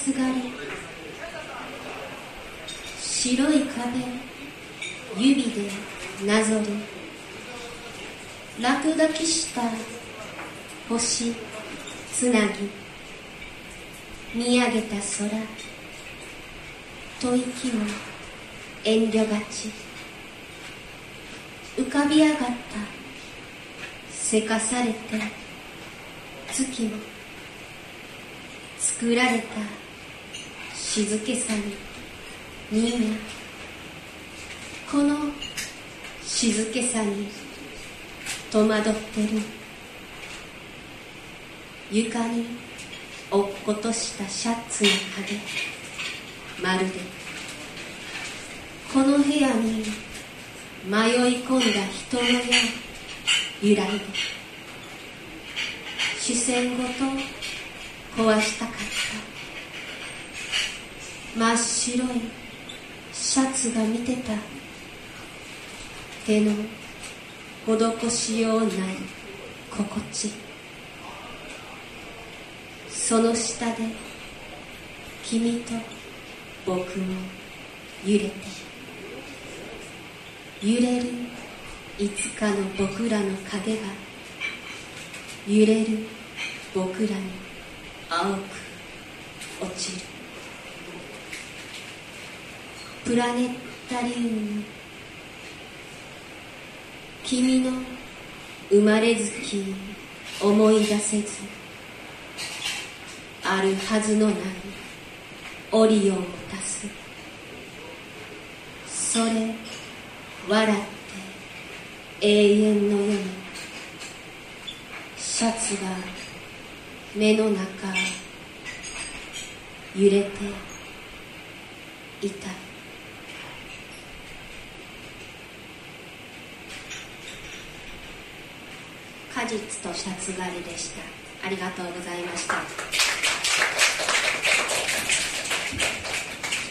つ狩り、白い壁指でなぞり、落書きした星つなぎ、見上げた空、吐息も遠慮がち、浮かび上がったせかされて月も、作られた静けさに人間、この静けさに戸惑ってる。床に落っことしたシャツの影、まるでこの部屋に迷い込んだ人のよう揺らいで、視線ごと壊したかった。真っ白いシャツが見てた。手の施しようない心地、その下で君と僕も揺れて、揺れるいつかの僕らの影が、揺れる僕らに青く落ちる。プラネタリウム、君の生まれ月思い出せず、あるはずのないオリオンを足す。それ笑って永遠のように、シャツが目の中揺れていた。果実とシャツ狩りでした。ありがとうございました。